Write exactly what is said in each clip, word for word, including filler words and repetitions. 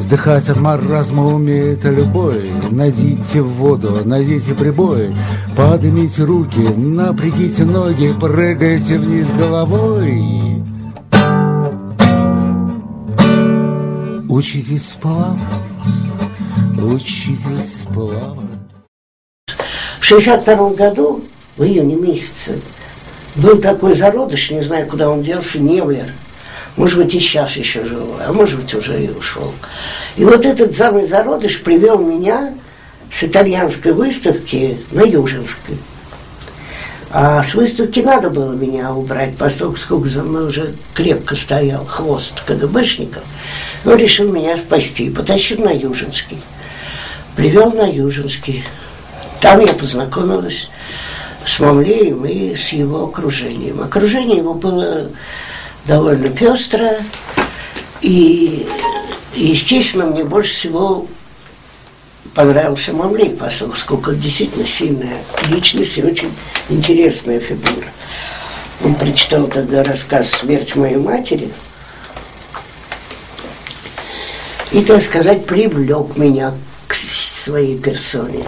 Вздыхать от маразма умеет любой. Найдите воду, найдите прибой, поднимите руки, напрягите ноги, прыгайте вниз головой. Учитесь плавать, учитесь плавать. В шестьдесят втором году, в июне месяце, был такой зародыш, не знаю, куда он делся, Невлер. Может быть, и сейчас еще живой, а может быть, уже и ушел. И вот этот самый зародыш привел меня с итальянской выставки на Южинской. А с выставки надо было меня убрать, поскольку за мной уже крепко стоял хвост КГБшников. Он решил меня спасти, потащил на Южинский. Привел на Южинский. Там я познакомилась с Мамлеем и с его окружением. Окружение его было довольно пестрое, и, естественно, мне больше всего понравился Мамлей, поскольку он действительно сильная личность и очень интересная фигура. Он прочитал тогда рассказ «Смерть моей матери» и, так сказать, привлек меня к своей персоне.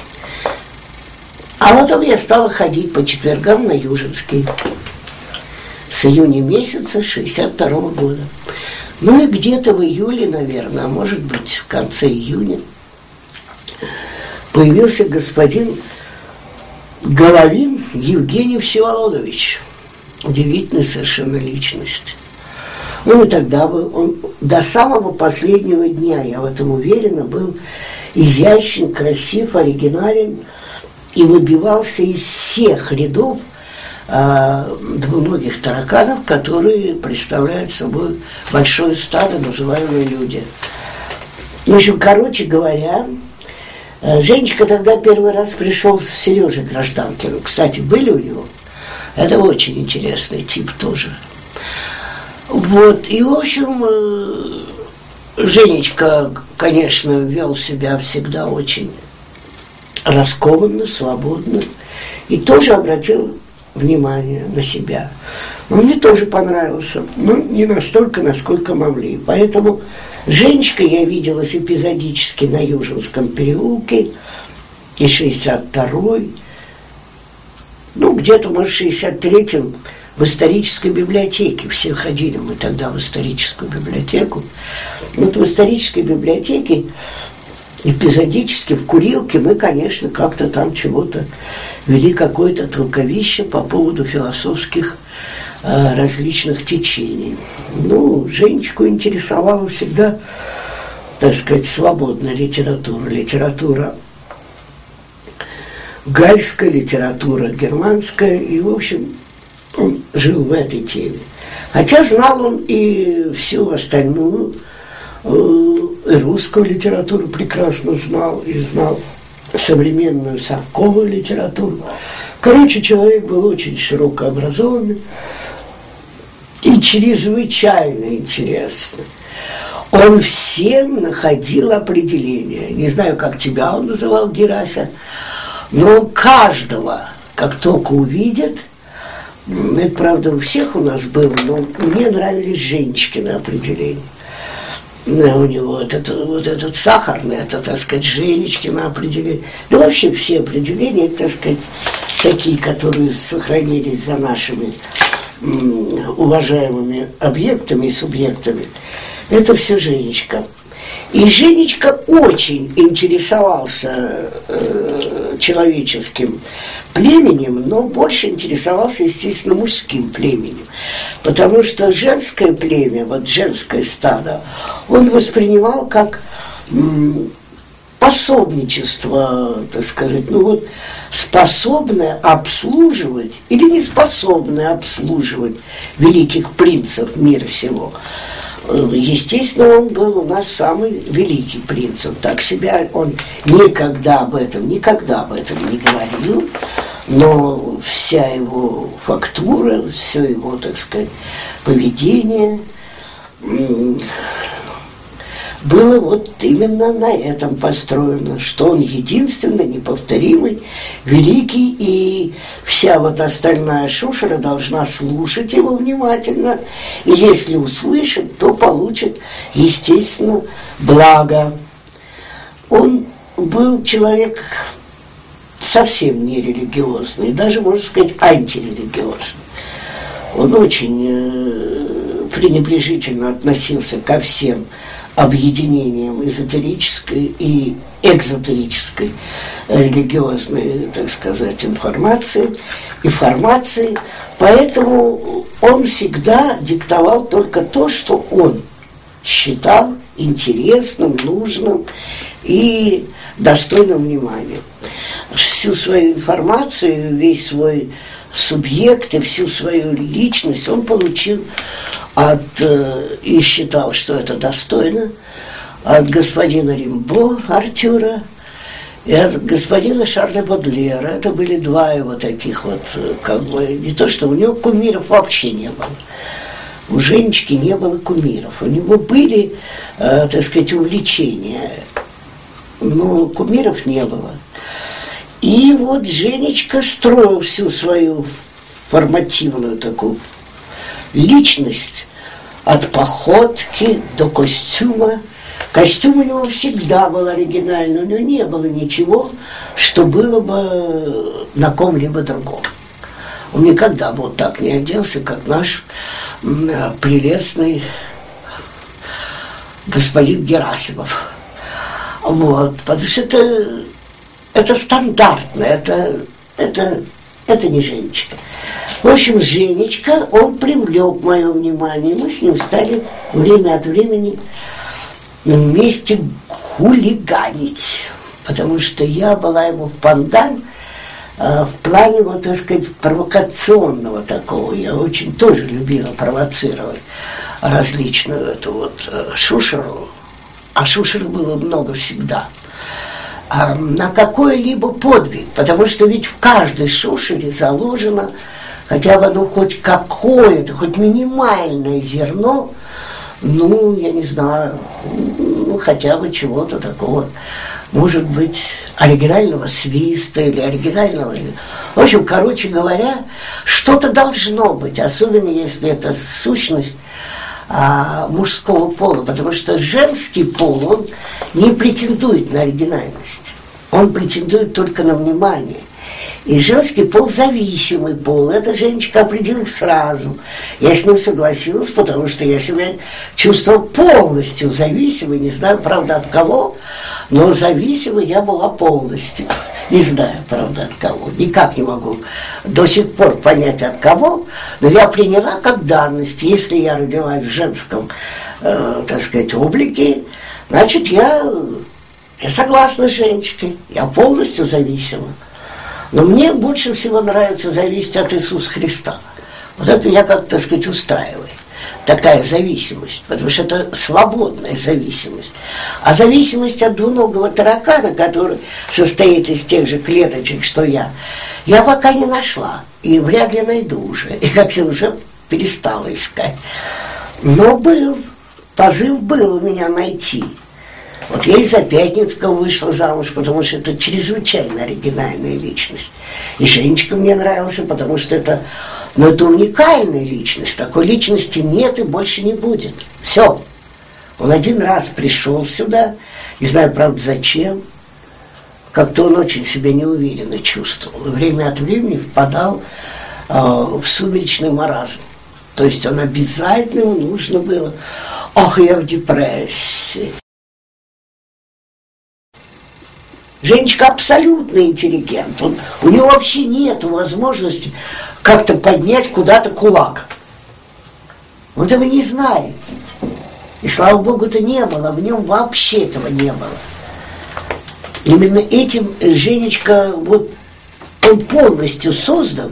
А потом я стала ходить по четвергам на Южинский с июня месяца шестьдесят второго года. Ну и где-то в июле, наверное, а может быть в конце июня, появился господин Головин Евгений Всеволодович. Удивительная совершенно личность. Ну и тогда был он до самого последнего дня, я в этом уверена, был изящен, красив, оригинален и выбивался из всех рядов двуногих тараканов, которые представляют собой большое стадо, называемые люди. В общем, короче говоря, Женечка тогда первый раз пришел с Сережей Гражданкиным. Кстати, были у него? Это очень интересный тип тоже. Вот, и, в общем, Женечка, конечно, вел себя всегда очень раскованно, свободно, и тоже обратил внимание на себя. Но мне тоже понравился, но не настолько, насколько Мамлей. Поэтому Женечкой я виделась эпизодически на Южинском переулке, и шестьдесят второй, ну, где-то, может, в шестьдесят третьем в исторической библиотеке. Все ходили мы тогда в историческую библиотеку. Вот в исторической библиотеке эпизодически в курилке мы, конечно, как-то там чего-то вели, какое-то толковище по поводу философских э, различных течений. Ну, Женечку интересовала всегда, так сказать, свободная литература, литература гальская, литература германская, и, в общем, он жил в этой теме. Хотя знал он и всю остальную, и русскую литературу прекрасно знал, и знал современную совковую литературу. Короче, человек был очень широко образованный и чрезвычайно интересный. Он всем находил определение. Не знаю, как тебя он называл, Герася, но он каждого, как только увидит, это, правда, у всех у нас было, но мне нравились Женечкины определения. У него вот, это, вот этот сахарный, это, так сказать, Женечкино определение. Да вообще все определения, так сказать, такие, которые сохранились за нашими м, уважаемыми объектами и субъектами, это все Женечка. И Женечка очень интересовался э, человеческим племенем, но больше интересовался, естественно, мужским племенем. Потому что женское племя, вот женское стадо, он воспринимал как м, пособничество, так сказать, ну вот, способное обслуживать или не способное обслуживать великих принцев мира сего. Естественно, он был у нас самый великий принц. Он так себя, он никогда об этом, никогда об этом не говорил, но вся его фактура, все его, так сказать, поведение было вот именно на этом построено, что он единственный, неповторимый, великий, и вся вот остальная шушера должна слушать его внимательно, и если услышит, то получит, естественно, благо. Он был человек совсем не религиозный, даже, можно сказать, антирелигиозный. Он очень э, пренебрежительно относился ко всем объединениям эзотерической и экзотерической религиозной, так сказать, информации и формации, поэтому он всегда диктовал только то, что он считал интересным, нужным и достойным внимания. Всю свою информацию, весь свой субъект и всю свою личность он получил от, э, и считал, что это достойно, от господина Римбо, Артюра, и от господина Шарля Бодлера. Это были два его таких вот, как бы, не то, что у него кумиров вообще не было. У Женечки не было кумиров. У него были, э, так сказать, увлечения, но кумиров не было. И вот Женечка строил всю свою формативную такую личность от походки до костюма. Костюм у него всегда был оригинальный, у него не было ничего, что было бы на ком-либо другом. Он никогда бы вот так не оделся, как наш прелестный господин Герасимов. Вот, потому что это, это стандартно, это, это, это не Женечка. В общем, Женечка, он привлек мое внимание, мы с ним стали время от времени вместе хулиганить, потому что я была ему в пандан э, в плане, вот, так сказать, провокационного такого. Я очень тоже любила провоцировать различную эту вот э, шушеру, а шушеры было много всегда, э, на какой-либо подвиг, потому что ведь в каждой шушере заложено хотя бы, ну, хоть какое-то, хоть минимальное зерно, ну, я не знаю, ну, хотя бы чего-то такого, может быть, оригинального свиста или оригинального... В общем, короче говоря, что-то должно быть, особенно если это сущность а, мужского пола, потому что женский пол, он не претендует на оригинальность, он претендует только на внимание. И женский пол зависимый пол. Это Женечка определил сразу. Я с ним согласилась, потому что я себя чувствовала полностью зависимой, не знаю, правда, от кого, но зависимой я была полностью. Не знаю, правда, от кого. Никак не могу до сих пор понять, от кого, но я приняла как данность. Если я родилась в женском, э, так сказать, облике, значит, я, я согласна с Женечкой. Я полностью зависима. Но мне больше всего нравится зависеть от Иисуса Христа. Вот это я, как, так сказать, устраиваю. Такая зависимость, потому что это свободная зависимость. А зависимость от двуногого таракана, который состоит из тех же клеточек, что я, я пока не нашла. И вряд ли найду уже. И как-то уже перестала искать. Но был, позыв был у меня найти. Вот я из-за Пятницкого вышла замуж, потому что это чрезвычайно оригинальная личность. И Женечка мне нравился, потому что это, ну, это уникальная личность. Такой личности нет и больше не будет. Все. Он один раз пришел сюда, не знаю, правда, зачем. Как-то он очень себя неуверенно чувствовал. И время от времени впадал э, в сумеречный маразм. То есть он обязательно, ему нужно было. Ох, я в депрессии. Женечка абсолютно интеллигент. Он, у него вообще нет возможности как-то поднять куда-то кулак. Он этого не знает. И слава Богу, это не было. В нем вообще этого не было. Именно этим Женечка, вот, он полностью создан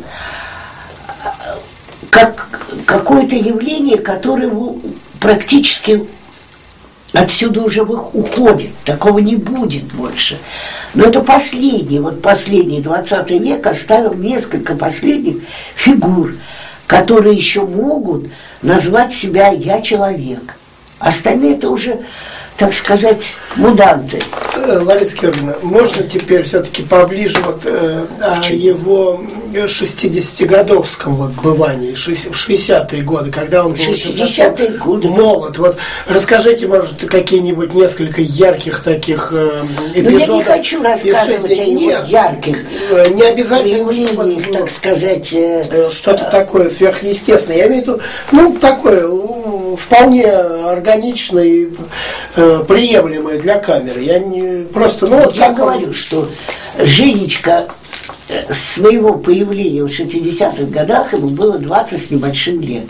как какое-то явление, которое практически отсюда уже уходит, такого не будет больше. Но это последний, вот последний двадцатый век оставил несколько последних фигур, которые еще могут назвать себя «я человек». Остальные это уже так сказать, муданты. Лариса Георгиевна, можно теперь все-таки поближе вот, э, о его шестидесятигодовском вот бывании, в шестидесятые годы, когда он был шестидесятые годы. молод. Вот расскажите, может, какие-нибудь несколько ярких таких э, эпизодов. Ну, я не хочу рассказывать о его Нет, ярких не обязательно, проявлениях, так сказать. Э, что-то такое сверхъестественное. Я имею в виду, ну, такое вполне органичное и э, приемлемое для камеры. Я не просто, ну, вот я как говорю, он... что Женечка с своего появления в шестидесятых годах ему было двадцать с небольшим лет.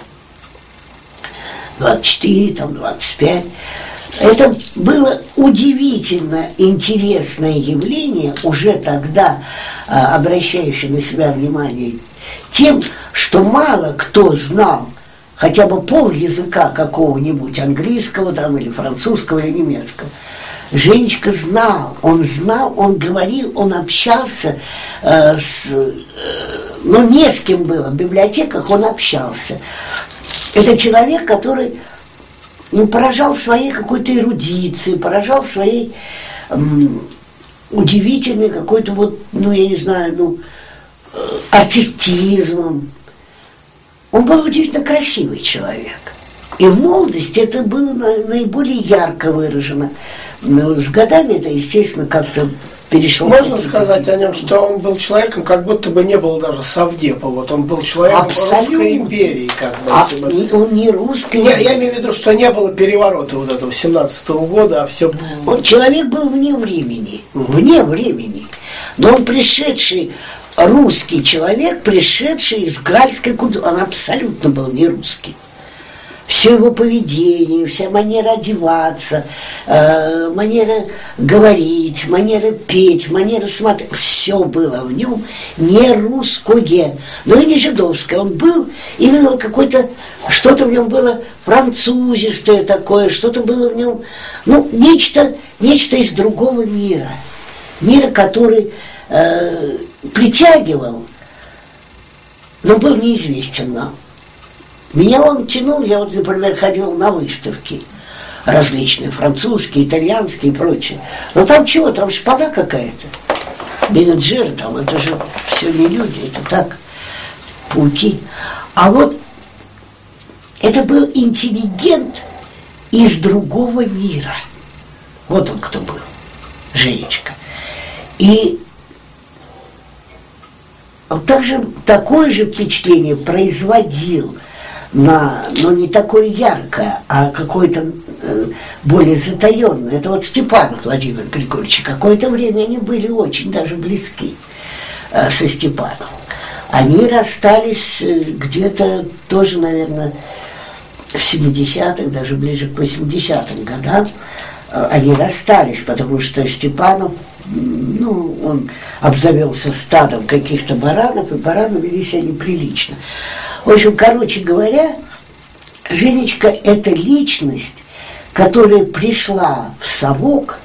двадцать четыре, там, двадцать пять. Это было удивительно интересное явление, уже тогда а, обращающее на себя внимание тем, что мало кто знал хотя бы пол языка какого-нибудь, английского там, или французского, или немецкого. Женечка знал, он знал, он говорил, он общался, э, с, э, ну, не с кем было, в библиотеках он общался. Это человек, который, ну, поражал своей какой-то эрудицией, поражал своей эм, удивительной какой-то вот, ну, я не знаю, ну, э, артистизмом. Он был удивительно красивый человек. И в молодости это было наиболее ярко выражено. Но с годами это, естественно, как-то перешло. Можно сказать о нем, что он был человеком, как будто бы не было даже совдепа. Вот он был человеком Абсолютно. Русской империи, как бы. А, он не русский. Я, я имею в виду, что не было переворота вот этого семнадцатого года, а все... Он, человек был вне времени. Вне времени. Но он пришедший, русский человек, пришедший из гальской культуры. Он абсолютно был не русский. Все его поведение, вся манера одеваться, э, манера говорить, манера петь, манера смотреть, все было в нем не русское, но и не жидовское. Он был именно какой-то, что-то в нем было французистое такое, что-то было в нем, ну, нечто, нечто из другого мира. Мира, который э, притягивал, но был неизвестен нам. Меня он тянул, я вот, например, ходил на выставки различные, французские, итальянские и прочее. Но там чего, там шпана какая-то. Менеджеры там, это же все не люди, это так, пауки. А вот это был интеллигент из другого мира. Вот он кто был, Женечка. И также такое же впечатление производил на, но не такое яркое, а какое-то э, более затаенное. Это вот Степанов Владимир Григорьевич. Какое-то время они были очень даже близки э, со Степановым. Они расстались э, где-то тоже, наверное, в семидесятых, даже ближе к восьмидесятым годам. Э, они расстались, потому что Степанов, ну, он обзавелся стадом каких-то баранов, и бараны вели себя неприлично. В общем, короче говоря, Женечка – это личность, которая пришла в совок,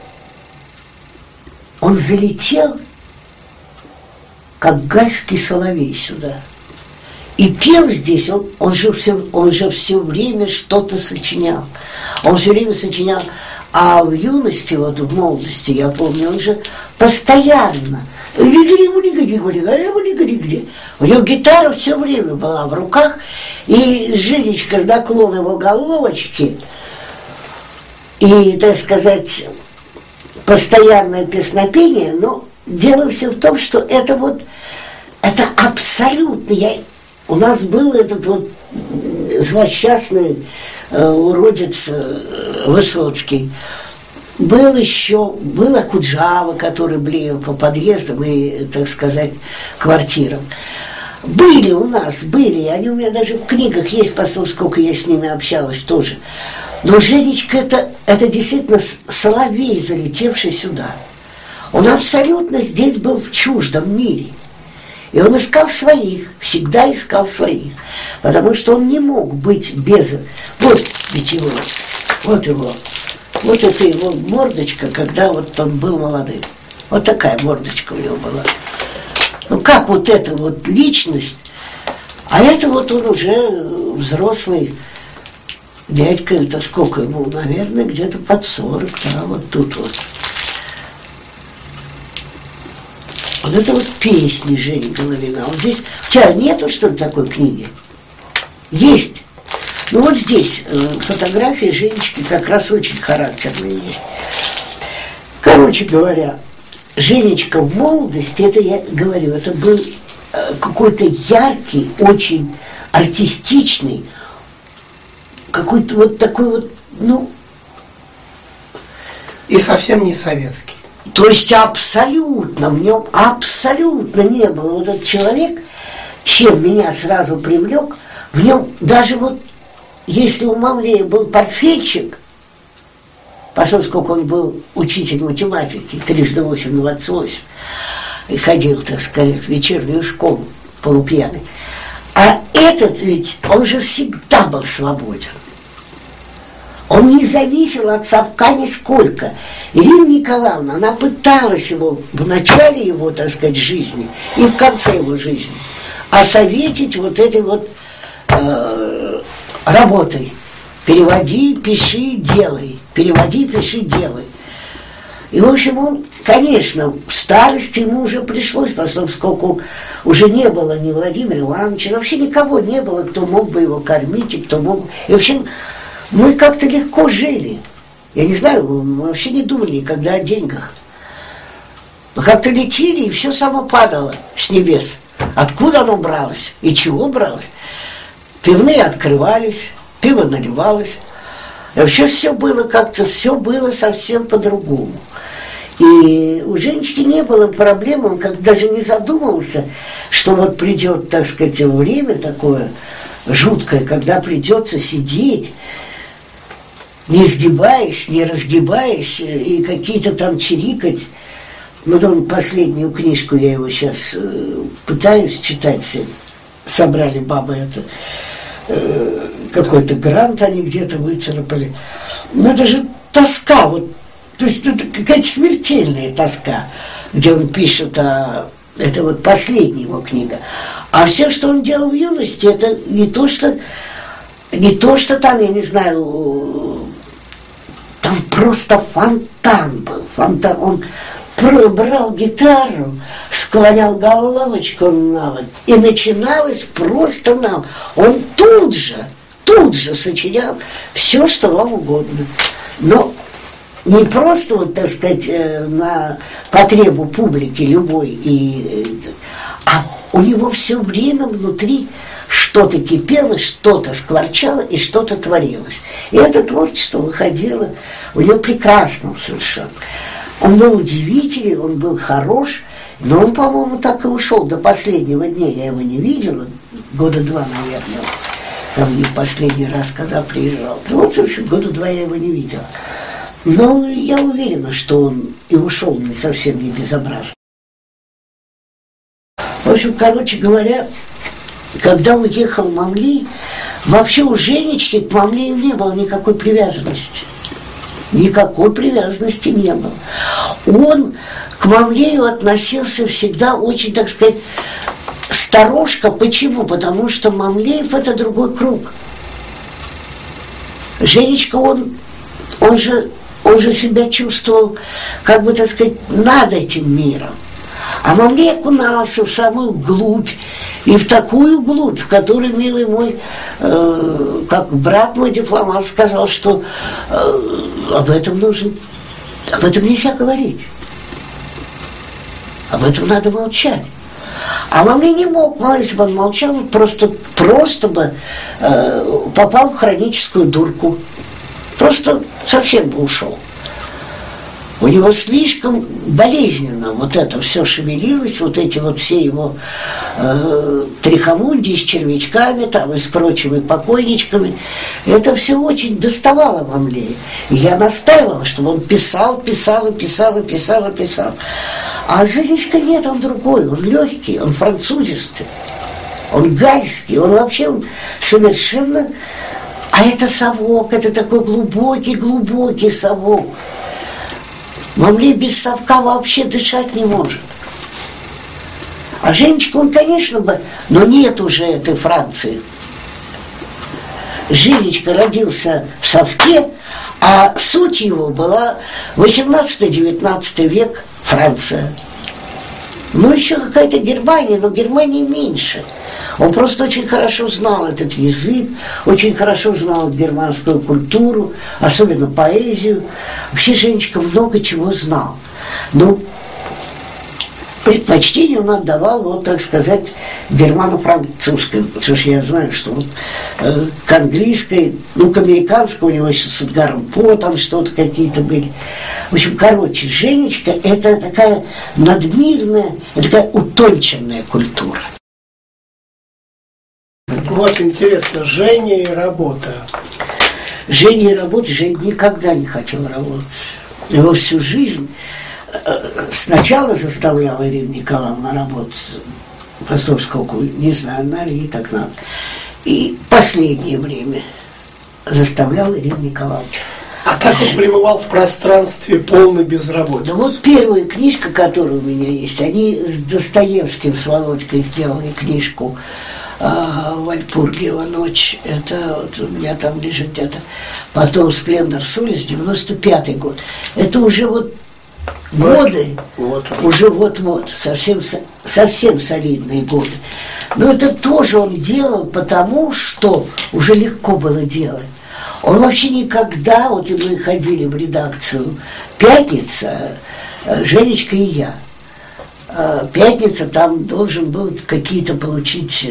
он залетел, как гальский соловей сюда. И пел здесь, он, он, же все, он же все время что-то сочинял. Он все время сочинял. А в юности, вот в молодости, я помню, он же постоянно. У него гитара все время была в руках, и Женечка, наклон его головочки, и, так сказать, постоянное песнопение, но дело все в том, что это вот, это абсолютно, я, у нас был этот вот злосчастный э, уродец э, Высоцкий. Был еще, был Акуджава, который блеял по подъездам и, так сказать, квартирам. Были у нас, были, они у меня даже в книгах есть, посмотрите, сколько я с ними общалась тоже. Но Женечка это, это действительно соловей, залетевший сюда. Он абсолютно здесь был в чуждом мире. И он искал своих, всегда искал своих. Потому что он не мог быть без... Вот ведь его, вот его, вот это его мордочка, когда вот он был молодым. Вот такая мордочка у него была. Ну как вот эта вот личность, а это вот он уже взрослый дядька, это сколько ему, наверное, где-то под сорок, да, вот тут вот. Вот это вот песни Жени Головина. Вот здесь, у тебя нету, что ли, такой книги? Есть. Ну вот здесь э, фотографии Женечки как раз очень характерные есть. Короче говоря, Женечка в молодости, это я говорю, это был э, какой-то яркий, очень артистичный, какой-то вот такой вот, ну... И совсем не советский. То есть абсолютно, в нем абсолютно не было. Вот этот человек, чем меня сразу привлек, в нем даже вот, если у Мамлея был портфельчик, поскольку он был учитель математики, трижды восемь, двадцать восемь, и ходил, так сказать, в вечернюю школу полупьяный, а этот ведь, он же всегда был свободен. Он не зависел от совка нисколько. Ирина Николаевна, она пыталась его в начале его, так сказать, жизни и в конце его жизни осоветить вот этой вот э, работой. Переводи, пиши, делай. Переводи, пиши, делай. И, в общем, он, конечно, в старости ему уже пришлось, поскольку уже не было ни Владимира Ивановича, вообще никого не было, кто мог бы его кормить, и кто мог бы... И, в общем, мы как-то легко жили. Я не знаю, мы вообще не думали никогда о деньгах. Мы как-то летели, и все само падало с небес. Откуда оно бралось и чего бралось? Пивные открывались, пиво наливалось. И вообще все было как-то, все было совсем по-другому. И у Женечки не было проблем, он как даже не задумывался, что вот придет, так сказать, время такое жуткое, когда придется сидеть, не сгибаясь, не разгибаясь, и какие-то там чирикать. Вот он, последнюю книжку, я его сейчас э, пытаюсь читать, собрали бабы это, э, какой-то грант они где-то выцарапали. Но это же тоска, вот, то есть это какая-то смертельная тоска, где он пишет о... Это вот последняя его книга. А все, что он делал в юности, это не то, что, не то, что там, я не знаю, там просто фонтан был, фонтан. Он брал гитару, склонял головочку на вот, и начиналось просто нам. Он тут же, тут же сочинял все, что вам угодно. Но не просто, вот, так сказать, на потребу публики любой, и, а у него все время внутри что-то кипело, что-то скворчало и что-то творилось. И это творчество выходило у него прекрасно совершенно. Он был удивителен, он был хорош, но он, по-моему, так и ушел до последнего дня. Я его не видела, года два, наверное, ко мне последний раз, когда приезжал. Ну, вот, в общем, года два я его не видела. Но я уверена, что он и ушел не совсем не безобразно. В общем, короче говоря, когда уехал Мамлей, вообще у Женечки к Мамлею не было никакой привязанности. Никакой привязанности не было. Он к Мамлею относился всегда очень, так сказать, сторожко. Почему? Потому что Мамлеев – это другой круг. Женечка, он, он же... Он же себя чувствовал, как бы, так сказать, над этим миром. А Мамлей окунался в самую глубь, и в такую глубь, в которой, милый мой, э, как брат мой дипломат сказал, что э, об этом нужно, об этом нельзя говорить. Об этом надо молчать. А Мамлей не мог, если бы он молчал, просто, просто бы э, попал в хроническую дурку. Просто совсем бы ушел. У него слишком болезненно вот это все шевелилось, вот эти вот все его э, трихомундии с червячками, там, и с прочими покойничками. Это все очень доставало Мамлея. И я настаивала, чтобы он писал, писал, и писал, и писал, и писал. А Женечка нет, он другой, он легкий, он французистый, он гальский, он вообще он совершенно... А это совок, это такой глубокий-глубокий совок. Мамлей без совка вообще дышать не может. А Женечка, он, конечно бы, но нет уже этой Франции. Женечка родился в Совке, а суть его была восемнадцатый-девятнадцатый век, Франция. Ну, еще какая-то Германия, но Германия меньше. Он просто очень хорошо знал этот язык, очень хорошо знал германскую культуру, особенно поэзию. Вообще Женечка много чего знал. Но предпочтение он отдавал, вот, так сказать, германо-французской, потому что я знаю, что вот, э, к английской, ну, к американской у него еще с Эдгаром По там что-то какие-то были. В общем, короче, Женечка – это такая надмирная, это такая утонченная культура. Вот интересно, Женя и работа. Женя и работа, Женя никогда не хотел работать. Его всю жизнь сначала заставляла Ирина Николаевна работать, просто сколько, не знаю, надо, ей так надо. И последнее время заставляла Ирина Николаевна. А так он пребывал в пространстве полной безработицы. Да вот первая книжка, которая у меня есть, они с Достоевским, с Володькой сделали книжку Вальпургиева «Ночь». Это вот у меня там лежит где-то. Потом «Сплендор Солис», девяносто пятый год. Это уже вот годы, вот, уже вот-вот, совсем, совсем солидные годы. Но это тоже он делал, потому что уже легко было делать. Он вообще никогда, вот мы ходили в редакцию «Пятница», Женечка и я. «Пятница», там должен был какие-то получить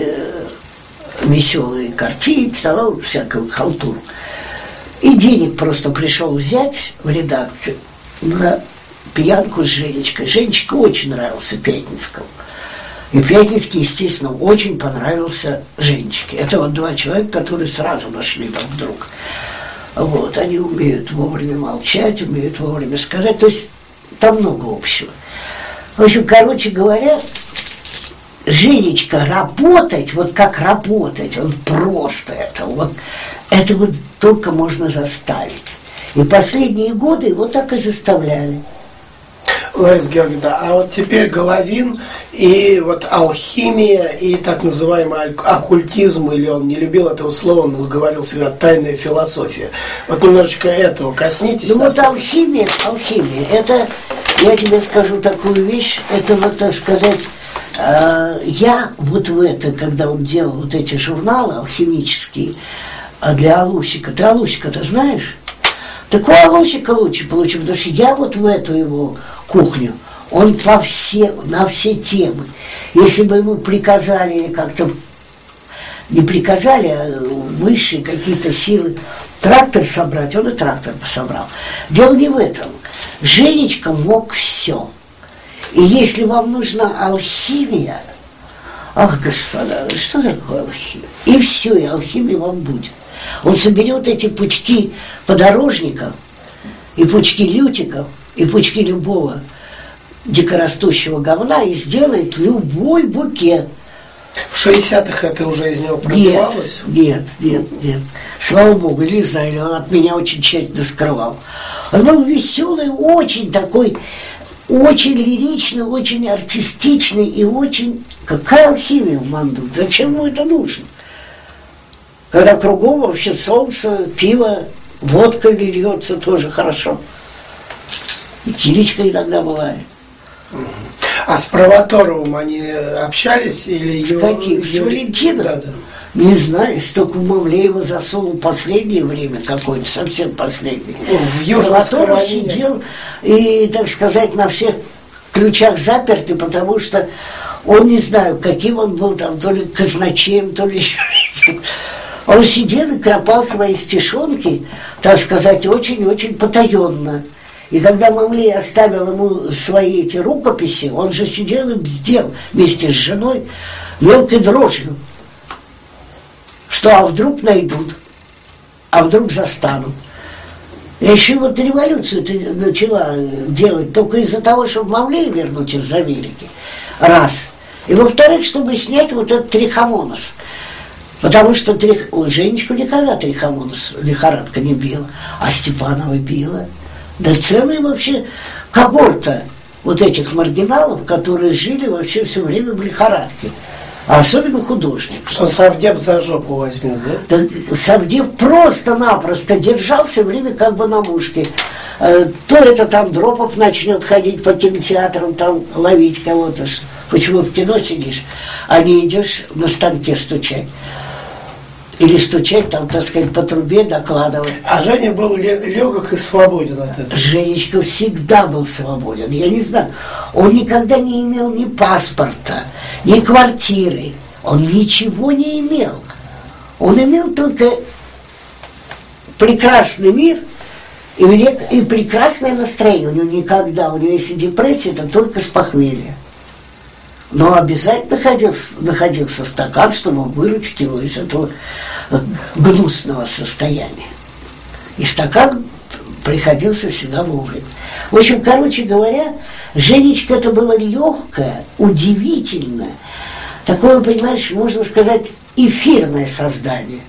веселые картинки, давал всякую халтуру. И денег просто пришел взять в редакцию на пьянку с Женечкой. Женечка очень нравился Пятницкому. И Пятницкий, естественно, очень понравился Женечке. Это вот два человека, которые сразу нашли друг друга. Вот, они умеют вовремя молчать, умеют вовремя сказать. То есть там много общего. В общем, короче говоря, Женечка работать, вот как работать, он просто это, вот, это вот только можно заставить. И последние годы его так и заставляли. Лариса Георгиевна, а вот теперь Головин и вот алхимия и так называемый оккультизм, или он не любил этого слова, он говорил всегда тайная философия. Вот немножечко этого коснитесь. Ну вот алхимия, алхимия, это, я тебе скажу такую вещь, это вот, так сказать, э, я вот в это, когда он делал вот эти журналы алхимические для Алусика, ты Алусика-то знаешь? Так у Алусика лучше получил, потому что я вот в эту его кухню, он по все, на все темы. Если бы ему приказали или как-то, не приказали, а высшие какие-то силы трактор собрать, он и трактор собрал. Дело не в этом. Женечка мог все. И если вам нужна алхимия, ах, господа, что такое алхимия? И все, и алхимия вам будет. Он соберет эти пучки подорожников, и пучки лютиков, и пучки любого дикорастущего говна и сделает любой букет. В шестидесятых это уже из него пробивалось? Нет, нет, нет, нет. Слава Богу, или знаю, он от меня очень тщательно скрывал. Он был веселый, очень такой, очень лиричный, очень артистичный и очень... Какая алхимия в Манду? Зачем ему это нужно? Когда кругом вообще солнце, пиво, водка льется, тоже хорошо. И киличка иногда бывает. А с Провоторовым они общались? Или с его, каким? С Валентином? Да, да. Не знаю, столько Мавлеева засунул в последнее время какое-то, совсем последнее. В Провоторов сидел и, так сказать, на всех ключах запертый, потому что он, не знаю, каким он был там, то ли казначеем, то ли еще. Он сидел и кропал свои стишонки, так сказать, очень-очень потаенно. И когда Мавлей оставил ему свои эти рукописи, он же сидел и бздел вместе с женой мелкой дрожью. Что, а вдруг найдут, а вдруг застанут. Я еще вот революцию ты начала делать только из-за того, чтобы Мавлея вернуть из Америки. Раз. И во-вторых, чтобы снять вот этот трихомонос. Потому что трих... Ой, Женечку никогда трихомонос, лихорадка не била, а Степанова била. Да целая вообще когорта вот этих маргиналов, которые жили вообще все время в лихорадке. а особенно художник. Что совдеп за жопу возьмет, да? Да, совдеп просто-напросто держал все время как бы на мушке. То это там Дропов начнет ходить по кинотеатрам, там ловить кого-то. Почему в кино сидишь, а не идешь на станке стучать? Или стучать там, так сказать, по трубе, докладывать. А Женя был легок и свободен от этого. Женечка всегда был свободен. Я не знаю, он никогда не имел ни паспорта, ни квартиры. Он ничего не имел. Он имел только прекрасный мир и, и прекрасное настроение. У него никогда, у него если депрессия, это только с похмелья. Но обязательно находился, находился стакан, чтобы выручить его из этого гнусного состояния. И стакан приходился всегда вовремя. В общем, короче говоря, Женечка это было легкое, удивительное, такое, понимаешь, можно сказать, эфирное создание.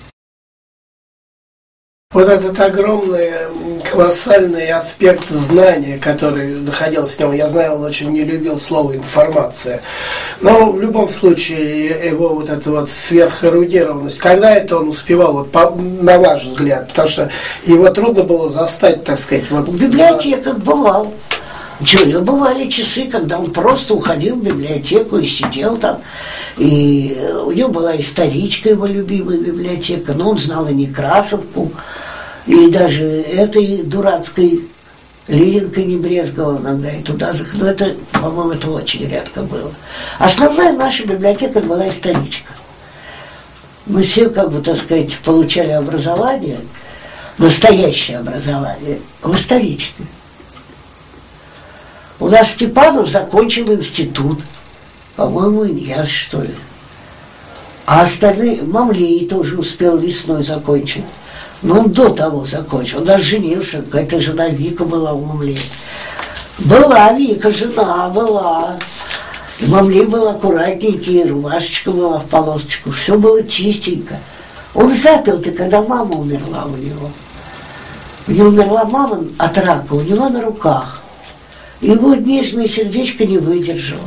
Вот этот огромный, колоссальный аспект знания, который находился в нем, я знаю, он очень не любил слово «информация». Но в любом случае его вот эта вот сверхэрудированность, когда это он успевал, вот, по, на ваш взгляд? Потому что его трудно было застать, так сказать. Вот, в библиотеках бывал. Что, у него бывали часы, когда он просто уходил в библиотеку и сидел там. И у него была историчка, его любимая библиотека, но он знал и Некрасовку, и даже этой дурацкой Ленинкой не брезговал иногда, и туда заходил. Но это, по-моему, это очень редко было. Основная наша библиотека была историчка. Мы все, как бы, так сказать, получали образование, настоящее образование, в историчке. У нас Степанов закончил институт, по-моему, Ильяс, что ли. А остальные, Мамлей тоже успел лесной закончить. Но он до того закончил. Он даже женился, какая-то жена Вика была у Мамлея. Была Вика, жена была. И Мамлей был аккуратненький, рубашечка была в полосочку. Все было чистенько. Он запил-то, когда мама умерла у него. У него умерла мама от рака, у него на руках. Его нежное сердечко не выдержало.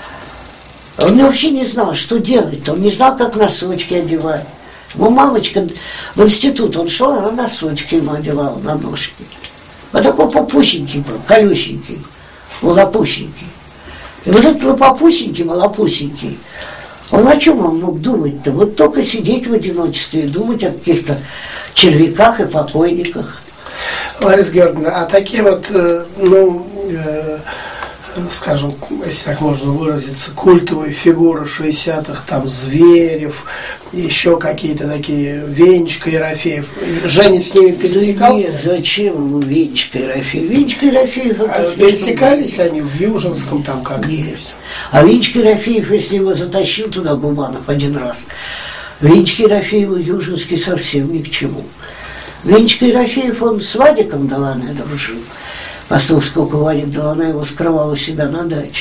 Он вообще не знал, что делать-то. Он не знал, как носочки одевать. Ну, мамочка, в институт он шел, она носочки ему одевала на ножки. Вот такой попусенький был, колесенький, лопусенький. И вот этот лопопусенький, малопусенький, он о чем он мог думать-то? Вот только сидеть в одиночестве и думать о каких-то червяках и покойниках. Лариса Георгиевна, а такие вот, э, ну, э, скажем, если так можно выразиться, культовые фигуры шестидесятых, там, Зверев, еще какие-то такие, Венечка Ерофеев, Женя с ними пересекался? Да нет, зачем ему Венечка Ерофеев? Венечка Ерофеев... А пересекались они в Южинском там как-то? Нет. А Венечка Ерофеев, если его затащил туда Гуманов один раз, Венечка Ерофееву Южинский совсем ни к чему. Венечка Ерофеев, он с Вадиком Долане дружил. Поскольку Вадик Долане его скрывал у себя на даче.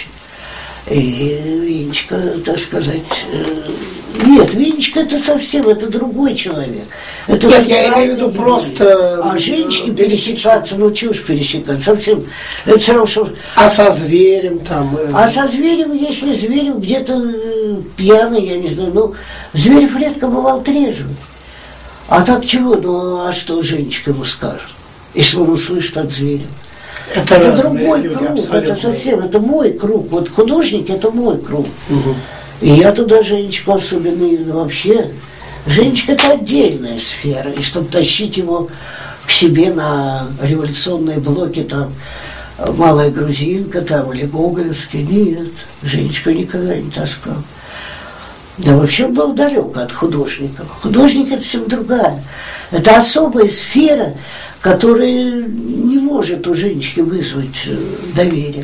И Венечка, так сказать... Нет, Венечка это совсем, это другой человек. Это Нет, я имею в виду просто... А Женечке пересекаться, ну чего ж пересекаться, совсем... Это все равно, что... А со Зверем там... А со Зверем, если Зверев где-то пьяный, я не знаю, ну, Зверев редко бывал трезвый. А так чего? Ну, а что Женечка ему скажет, если он услышит от Зверева? Это, это другой люди, круг, абсолютно. Это совсем, это мой круг. Вот художник, это мой круг. Угу. И я туда Женечку особенно вообще... Женечка это отдельная сфера. И чтобы тащить его к себе на революционные блоки, там, Малая Грузинка, там, или Гоголевский, нет, Женечку никогда не таскал. Да вообще был далек от художников. Художник это совсем другая. Это особая сфера, которая не может у Женечки вызвать доверие.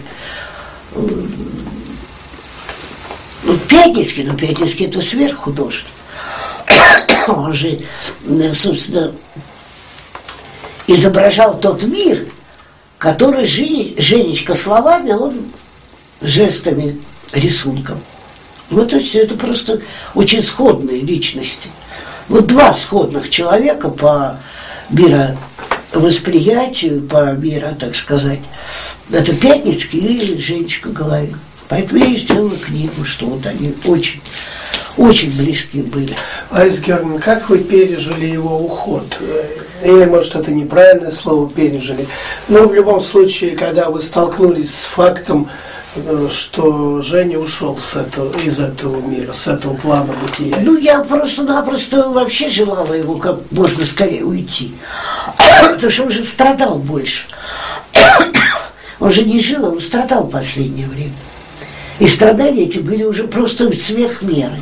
Ну, Пятницкий, ну Пятницкий это сверххудожник. Он же, собственно, изображал тот мир, который Женечка словами, он жестами, рисунком. Вот это, это просто очень сходные личности. Вот два сходных человека по мировосприятию, по миру, так сказать. Это Пятницкий и Женечка Головин. Поэтому я и сделала книгу, что вот они очень, очень близки были. Лариса Георгиевна, как вы пережили его уход? Или, может, это неправильное слово «пережили». Но в любом случае, когда вы столкнулись с фактом, что Женя ушел с этого, из этого мира, с этого плана бытия. Ну, я просто-напросто вообще желала его как можно скорее уйти. Потому что он же страдал больше. Он же не жил, он страдал в последнее время. И страдания эти были уже просто сверх меры.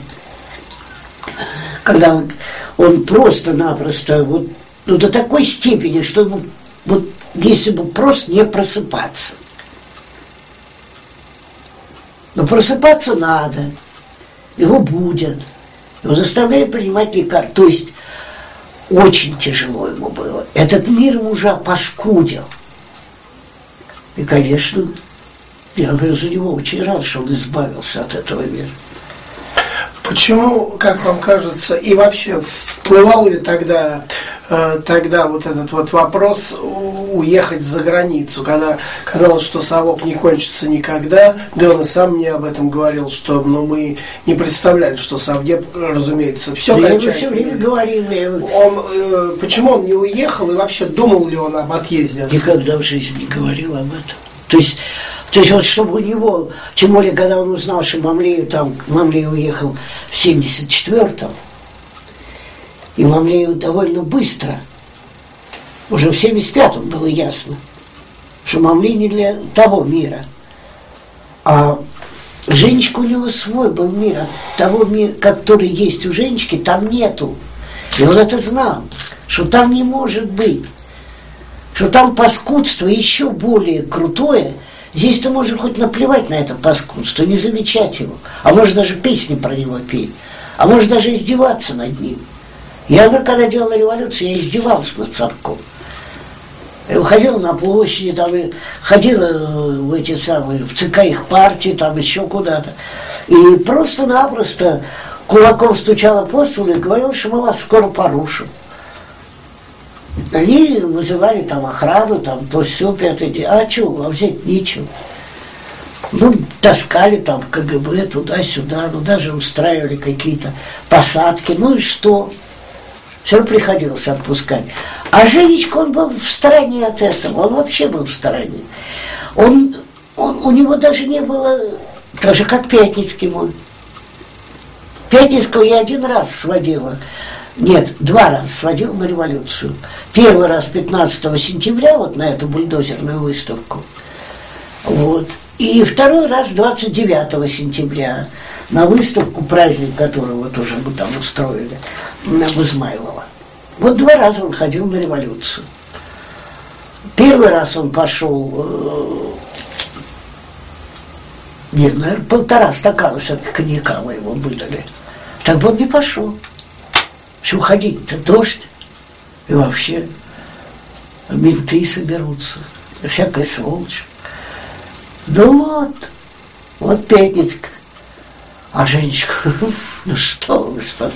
Когда он, он просто-напросто вот, ну, до такой степени, что ему, вот, если бы просто не просыпаться. Но просыпаться надо, его будят, его заставляют принимать лекарства. То есть очень тяжело ему было. Этот мир ему уже опаскудил. И, конечно, я, например, за него очень рад, что он избавился от этого мира. Почему, как вам кажется, и вообще всплывал ли тогда, э, тогда вот этот вот вопрос уехать за границу, когда казалось, что совок не кончится никогда, да он и сам мне об этом говорил, что ну, мы не представляли, что совдеп, разумеется, все да кончается. Я все время говорил. Я... Он, э, почему он не уехал и вообще думал ли он об отъезде? Никогда в жизни не говорил об этом. То есть, то есть вот чтобы у него, тем более, когда он узнал, что Мамлеев там, Мамлеев уехал в семьдесят четвёртом, и Мамлеев довольно быстро, уже в семьдесят пятом было ясно, что Мамлей не для того мира. А Женечка у него свой был мир, а того мира, который есть у Женечки, там нету. И он это знал, что там не может быть. Что там паскудство еще более крутое. Здесь ты можешь хоть наплевать на это паскудство, не замечать его. А может даже песни про него петь. А может даже издеваться над ним. Я уже когда делала революцию, я издевался над Савком. Я ходила на площади, там, и ходила в эти самые, в ЦК их партии, там еще куда-то. И просто-напросто кулаком стучала по столу и говорила, что мы вас скоро порушим. Они вызывали там охрану, там то все, пятое, а что, а взять нечего. Ну, таскали там КГБ туда-сюда, ну даже устраивали какие-то посадки, ну и что? Все равно приходилось отпускать. А Женечка, он был в стороне от этого, он вообще был в стороне. Он, он, у него даже не было, даже как Пятницкий мой. Пятницкого я один раз сводила. Нет, два раза сводил на революцию. Первый раз пятнадцатого сентября, вот на эту бульдозерную выставку. Вот. И второй раз двадцать девятого сентября на выставку, праздник, который вот уже мы там устроили, в Измайлово. Вот два раза он ходил на революцию. Первый раз он пошел, э, нет, наверное, полтора стакана все-таки коньяка мы ему выдали. Так бы он не пошел. Что ходить-то, дождь, и вообще менты соберутся, всякая сволочь. Ну вот, вот Пятницка. А Женечка, ну что, господа.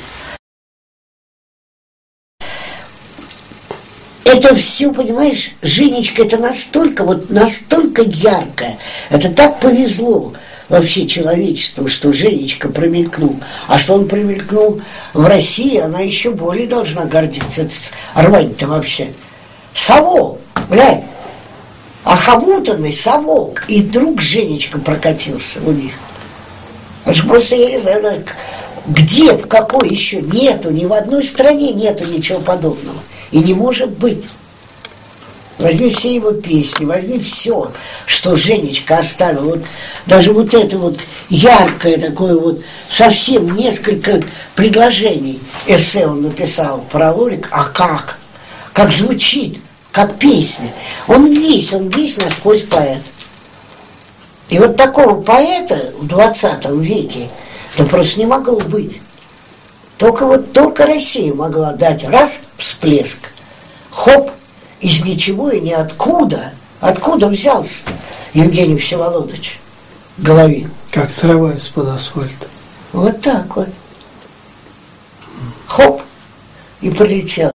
Это все, понимаешь, Женечка, это настолько, вот настолько яркое, это так повезло вообще человечеству, что Женечка промелькнул. А что он промелькнул в России, она еще более должна гордиться. Это рвань-то вообще. Совок, блядь, охомутанный совок. И вдруг Женечка прокатился у них. Это же просто, я не знаю, даже где, в какой еще нету, ни в одной стране нету ничего подобного. И не может быть. Возьми все его песни, возьми все, что Женечка оставил. Вот, даже вот это вот яркое такое вот, совсем несколько предложений эссе он написал про Лорик. А как? Как звучит, как песня. Он весь, он весь насквозь поэт. И вот такого поэта в двадцатом веке, да просто не могло быть. Только вот, только Россия могла дать раз всплеск, хоп, из ничего и ниоткуда. Откуда взялся Евгений Всеволодович Головин? Как трава из-под асфальта. Вот так вот. Хоп, и полетел.